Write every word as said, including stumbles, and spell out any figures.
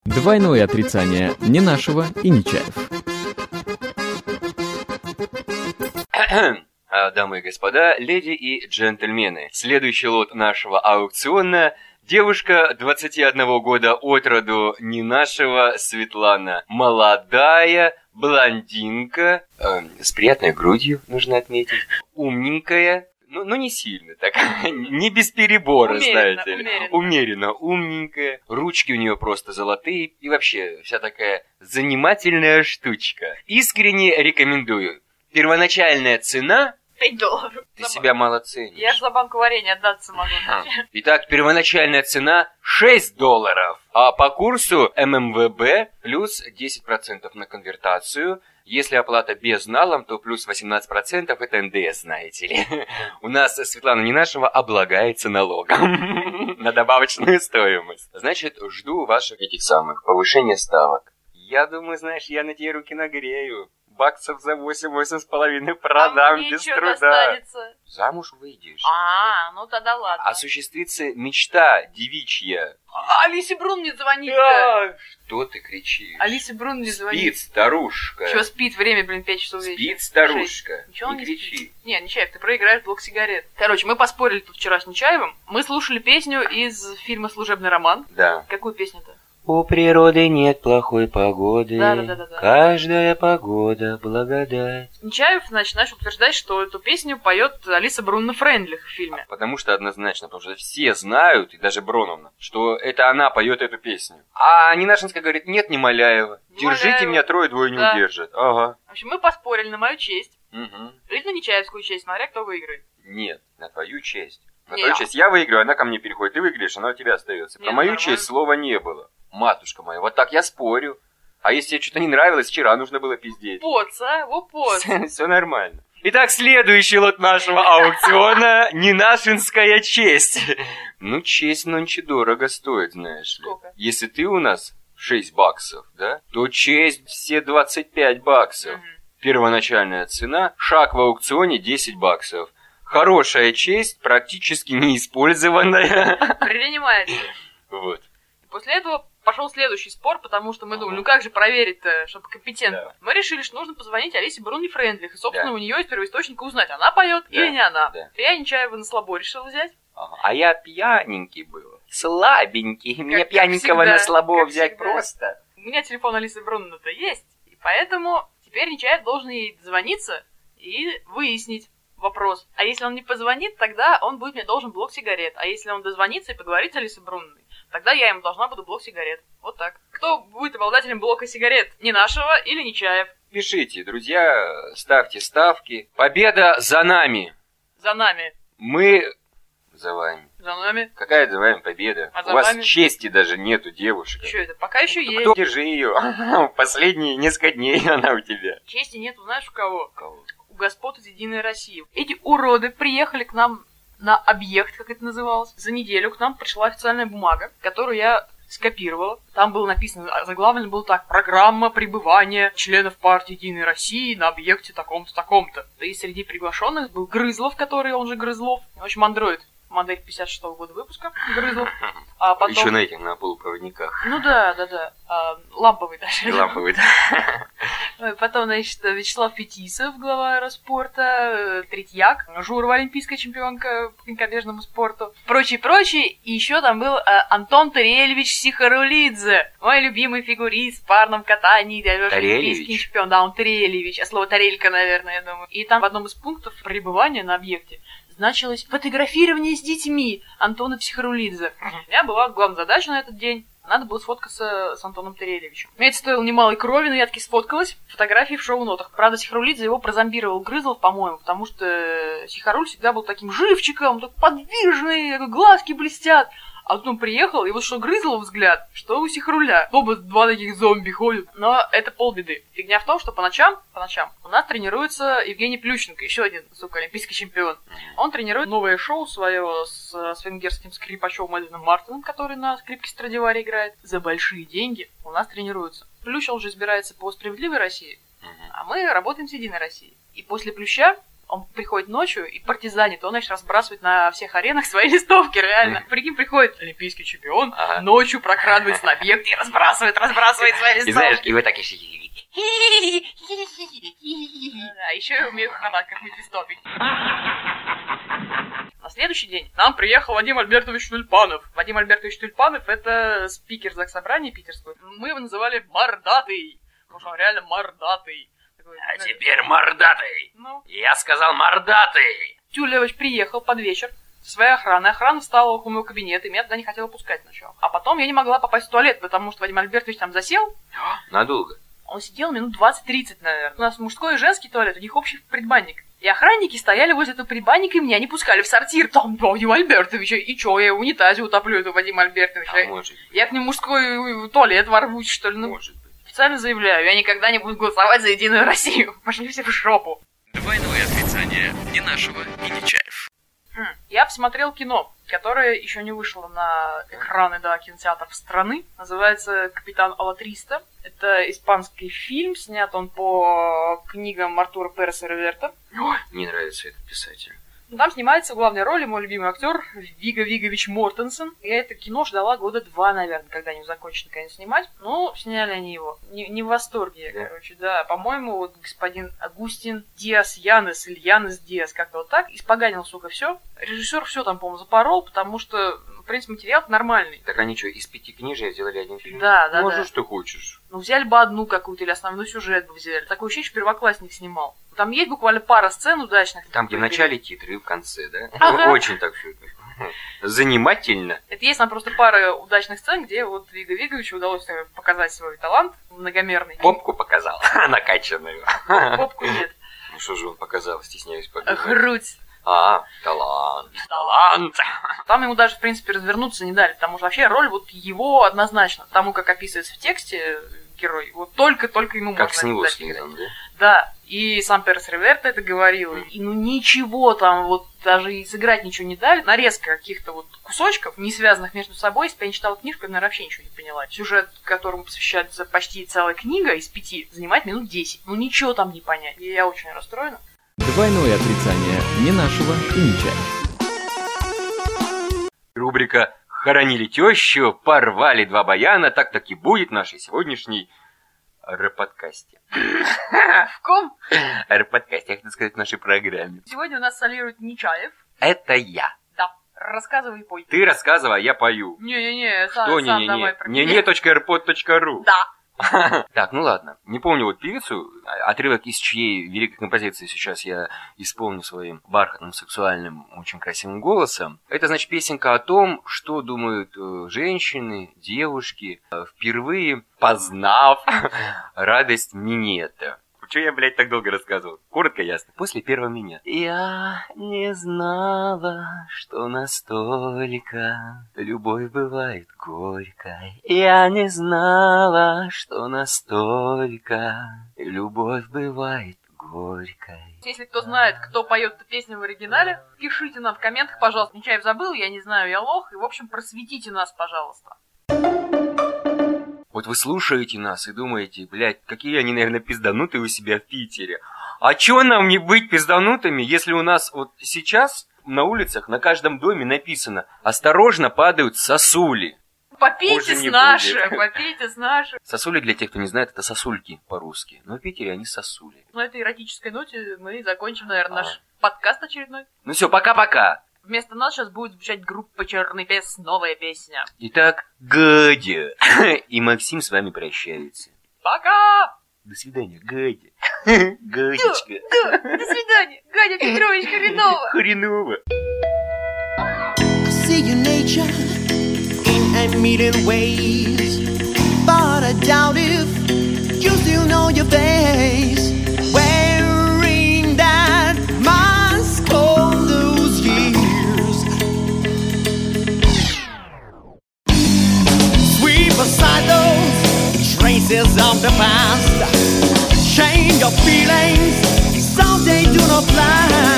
Двойное отрицание Ненашева и Нечаев. Дамы и господа, леди и джентльмены, следующий лот нашего аукциона – девушка двадцати одного года от роду Ненашева Светлана. Молодая, блондинка, э, с приятной грудью, нужно отметить, умненькая. Ну, ну, не сильно так, не без перебора, умеренно, знаете ли. Умеренно. умеренно, умненькая, ручки у нее просто золотые, и вообще вся такая занимательная штучка. Искренне рекомендую. Первоначальная цена... пять долларов. Ты себя мало ценишь. Я же за банку варенья отдаться могу. Итак, первоначальная цена шесть долларов, а по курсу эм эм вэ бэ плюс десять процентов на конвертацию. Если оплата без налом, то плюс восемнадцать процентов это эн дэ эс, знаете ли. У нас Светлана Ненашева облагается налогом на добавочную стоимость. Значит, жду ваших этих самых повышения ставок. Я думаю, знаешь, я на тебе руки нагрею. Баксов за восемь, восемь с половиной продам а без мне труда. Достанется? Замуж выйдешь. А, ну тогда ладно. Осуществится мечта девичья. А, Алисе Брун не звонит. А, что ты кричишь? Алисе Брун не звонит. Спит, старушка. Чего спит? Время, блин, пять часов вечера. Спит, старушка. Ничего не не кричи. Спит. Не, Нечаев, ты проиграешь блок сигарет. Короче, мы поспорили тут вчера с Нечаевым. Мы слушали песню из фильма «Служебный роман». Да. Какую песню-то? У природы нет плохой погоды. Да, да, да, да, да. Каждая погода благодать. Nечаев, значит, начал утверждать, что эту песню поет Алиса Бруновна Фрейндлих в фильме. Потому что однозначно, потому что все знают, и даже Броновна, что это она поет эту песню. А Ненашинская говорит, нет, не Маляева. Не Держите Маляева. меня, трое двое не Да. удержат. Ага. В общем, мы поспорили на мою честь. Угу. Или на Нечаевскую честь, смотря кто выиграет. Нет, на твою честь. На Не, твою а- честь. Я выиграю, она ко мне переходит. Ты выиграешь, она у тебя остается. Про Не, мою нормально. честь слова не было. Матушка моя, вот так я спорю. А если тебе что-то не нравилось, вчера нужно было пиздеть. Поц, а? Во поц. Все нормально. Итак, следующий лот нашего аукциона – Ненашинская честь. Ну, честь нонче дорого стоит, знаешь ли. Сколько? Если ты у нас шесть баксов, да, то честь все двадцать пять баксов. Мгм. Первоначальная цена, шаг в аукционе десять баксов. Хорошая честь, практически неиспользованная. Принимается. Вот. После этого пошел следующий спор, потому что мы думали, ну как же проверить-то, чтобы компетентно. Да. Мы решили, что нужно позвонить Алисе Бруновне Фрейндлих и, собственно, Да. у нее из первоисточника узнать, она поет Да. или не она. Да. Я Нечаева на слабо решил взять. Ага. А я пьяненький был. Слабенький. Меня как пьяненького всегда, на слабо как взять всегда. просто. У меня телефон Алисы Бруновны-то есть, и поэтому теперь Нечаев должен ей дозвониться и выяснить вопрос. А если он не позвонит, тогда он будет мне должен блок сигарет. А если он дозвонится и поговорит с Алисой Бруновной, тогда я ему должна буду блок сигарет. Вот так. Кто будет обладателем блока сигарет? Ненашева или Нечаев? Пишите, друзья, ставьте ставки. Победа за нами. За нами. Мы за вами. За нами. Какая за вами победа? А У за вас вами? чести даже нету, девушка. Что это? Пока еще есть. Кто? Держи ее. Последние несколько дней она у тебя. Чести нету, знаешь, у кого? Кого? У господ из Единой России. Эти уроды приехали к нам на объект, как это называлось. За неделю к нам пришла официальная бумага, которую я скопировала. Там было написано, заглавлено было так: программа пребывания членов партии Единой России на объекте таком-то, таком-то. И среди приглашенных был Грызлов, который, он же Грызлов. В общем, андроид. Модель пятьдесят шестого года выпуска, Грызлов. А потом... Еще на этих, на полупроводниках. Ну да, да, да. А, ламповый даже. Ламповый, да. Потом, значит, Вячеслав Фетисов, глава Аэропорта, Третьяк, Журова, олимпийская чемпионка по конькобежному спорту, прочее, прочее. И еще там был а, Антон Тарельевич Сихарулидзе, мой любимый фигурист в парном катании, олимпийский чемпион. Да, он Тарельевич, а слово Тарелька, наверное, я думаю. И там в одном из пунктов пребывания на объекте значилось фотографирование с детьми Антона Психарулидзе. У меня была главная задача на этот день. Надо было сфоткаться с Антоном Тарельевичем. Мне это стоило немалой крови, но я таки сфоткалась. Фотографии в шоу-нотах. Правда, Сихарулидзе его прозомбировал Грызлов, по-моему, потому что Сихаруль всегда был таким живчиком, так подвижный, глазки блестят. А тут он приехал, и вот что Грызлов взгляд, что у Сихаруля. Оба два таких зомби ходят. Но это полбеды. Фигня в том, что по ночам, по ночам у нас тренируется Евгений Плющенко, еще один, сука, олимпийский чемпион. Он тренирует новое шоу свое с, с венгерским скрипачом Эдвином Мартином, который на скрипке Страдивари играет. За большие деньги у нас тренируются. Плющ, он же избирается по «Справедливой России», а мы работаем с «Единой Россией». И после Плюща Он приходит ночью и партизанит, он, значит, разбрасывает на всех аренах свои листовки, реально. Прикинь, приходит олимпийский чемпион, ага. ночью прокрадывается на объект и разбрасывает, разбрасывает свои листовки. И знаешь, и вы так еще... Да, еще и умеют хватать как-нибудь листовки. На следующий день к нам приехал Вадим Альбертович Тюльпанов. Вадим Альбертович Тюльпанов — это спикер заксобрания питерского. Мы его называли мордатый, потому что он реально мордатый. Такой, а ну, теперь мордатый. Ну. Я сказал мордатый. Тюлевич приехал под вечер со своей охраной. Охрана встала около моего кабинета, и меня туда не хотела пускать сначала. А потом я не могла попасть в туалет, потому что Вадим Альбертович там засел. Надолго? Он сидел минут двадцать-тридцать, наверное. У нас мужской и женский туалет, у них общий предбанник. И охранники стояли возле этого предбанника, и меня не пускали в сортир. Там Вадим Альбертович, и чё, я в унитазе утоплю этого Вадима Альбертовича. А может быть. Я к нему мужской туалет ворвусь, что ли. Ну, может быть. Официально заявляю, я никогда не буду голосовать за Единую Россию. Пошли все в жопу. Двойное отрицание. Ни нашего и ни чаев. Я посмотрел кино, которое еще не вышло на экраны, да, кинотеатров страны. Называется «Капитан Алатриста». Это испанский фильм, снят он по книгам Артура Переса Реверта. Ой, мне нравится этот писатель. Там снимается в главной роли мой любимый актер Виго Вигович Мортенсен. Я это кино ждала года два, наверное, когда они закончат наконец снимать. Ну, сняли они его. Не, не в восторге, да. короче, да. По-моему, вот господин Агустин Диас Янес или Янес Диас, как-то вот так, испоганил, сука, все. Режиссер все там, по-моему, запорол, потому что, в принципе, материал нормальный. Так они что, из пяти книжек сделали один фильм? Да, да, Можешь, да. что хочешь. Ну, взяли бы одну какую-то или основной сюжет бы взяли. Такое ощущение, что первоклассник снимал. Там есть буквально пара сцен удачных. Там, где в начале титры и в конце, да? Ага. Очень так все занимательно. Это есть там просто пара удачных сцен, где вот Виго Виговичу удалось показать свой талант многомерный. Попку показал, накачанную. Попку нет. Ну что же он показал, стесняюсь показать. Грудь. А, талант, талант. Там ему даже, в принципе, развернуться не дали, потому что вообще роль вот его однозначно, тому, как описывается в тексте герой, вот только-только ему как можно с него дать. слизан, да? Да, и сам Перес Реверта это говорил, mm. и ну ничего там, вот даже и сыграть ничего не дали, нарезка каких-то вот кусочков, не связанных между собой. Если бы я не читала книжку, я, наверное, вообще ничего не поняла. Сюжет, которому посвящается почти целая книга из пяти, занимает минут десять. Ну ничего там не понять, и я очень расстроена. Двойное отрицание. Ни нашего и ни чаев. Рубрика «Хоронили тещу, порвали два баяна», так-так и будет в нашей сегодняшней рэп-подкасте. В ком? Рэп-подкасте, я хотел сказать, в нашей программе. Сегодня у нас солирует Нечаев. Это я. Да, рассказывай и пой. Ты рассказывай, а я пою. Не-не-не, сам, Что сам не-не-не? давай пропей. не-не.airpod.ru. Да. Так, ну ладно. Не помню вот певицу, отрывок из чьей великой композиции сейчас я исполню своим бархатным, сексуальным, очень красивым голосом. Это, значит, песенка о том, что думают женщины, девушки, впервые познав радость минета. Чего я, блядь, так долго рассказывал? Коротко, ясно. После первого минета. Я не знала, что настолько любовь бывает горькой. Я не знала, что настолько любовь бывает горькой. Если кто знает, кто поет эту песню в оригинале, пишите нам в комментах, пожалуйста. Нечаев забыл, я не знаю, я лох. И, в общем, просветите нас, пожалуйста. Вот вы слушаете нас и думаете, блядь, какие они, наверное, пизданутые у себя в Питере. А чё нам не быть пизданутыми, если у нас вот сейчас на улицах, на каждом доме написано «Осторожно, падают сосули». Попейте с наши, попейте с наши. Сосули, для тех, кто не знает, это сосульки по-русски. Но в Питере они сосули. На этой эротической ноте мы закончим, наверное, наш подкаст очередной. Ну все, пока-пока. Вместо нас сейчас будет звучать группа «Черный пес», новая песня. Итак, Гадя и Максим с вами прощаются. Пока! До свидания, Гадя. Гадечка. Да, да, до свидания. Гадя Петрович Хренова. Хренова. See you nature in a million ways, but I doubt if you still know your face. Wearing that mask all those years, sweep aside those traces of the past. Change your feelings, some they do not last.